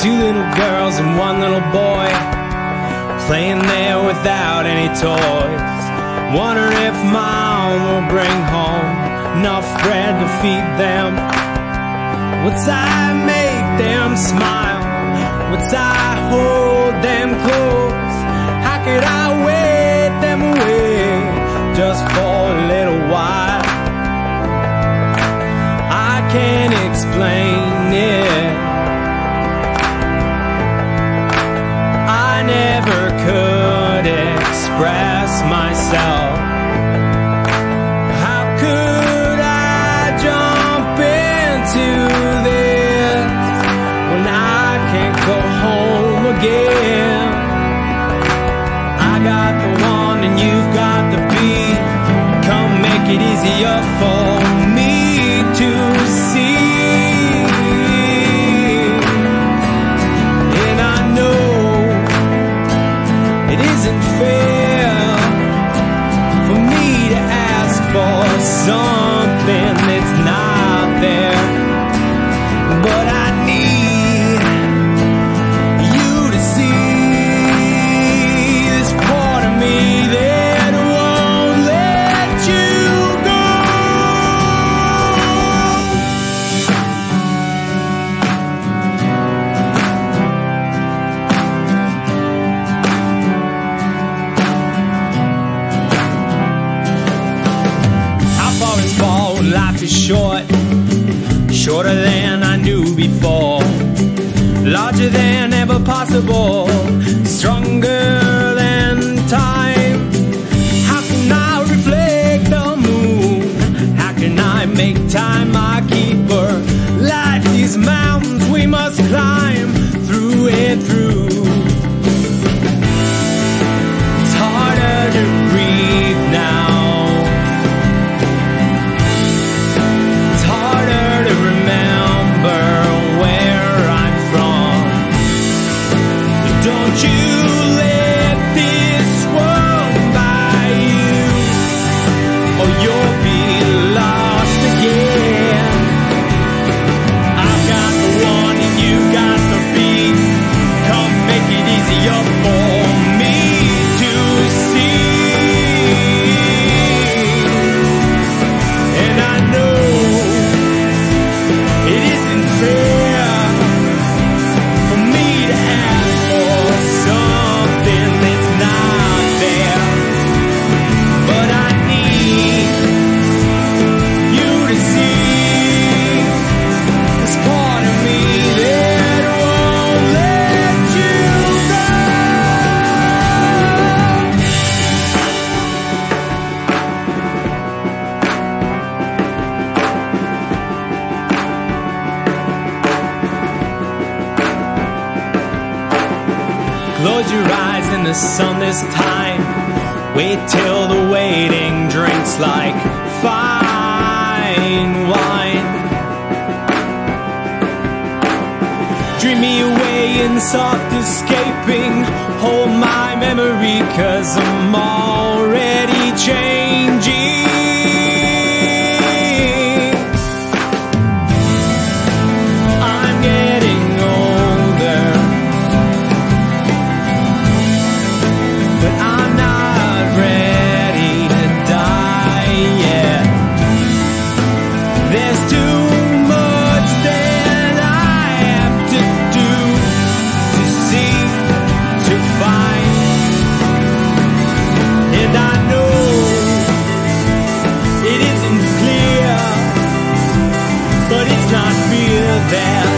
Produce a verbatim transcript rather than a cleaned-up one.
Two little girls and one little boy playing there without any toys. Wonder if mom will bring home enough bread to feed them. Would I make them smile? Would I hold them close? How could I wait them away just for a little while? I can't explain it. I never could express myself. How could I jump into this when I can't go home again? I got the one and you've got the beat. Come make it easier for me to see. And I know it isn't fair for me to ask for something that's not there, but I need you to see this part of me that won't let you go. How far is forward? Life is short, shorter than I knew before, larger than ever possible, stronger than time. How can I reflect the moon? How can I make time my keeper? Like these mountains we must climb through and through. It's harder to breathe now. It's harder to remember where I'm from. Don't you let this world by you, or you'll be lost again. I've got the one and you've got the beat. Come make it easier for me to see. And I know it isn't fair for me to ask for something that's not there, but I need you to see this part of me that won't let you go. Close your eyes in the sun this time. Wait till the waiting drinks like fine wine. Dream me away in soft escaping. Hold my memory, 'cause I'm already changing. I'm getting older, but I'm not ready to die yet. There's too much that I have to do, to see, to find. And I know it isn't clear, but it's not fear that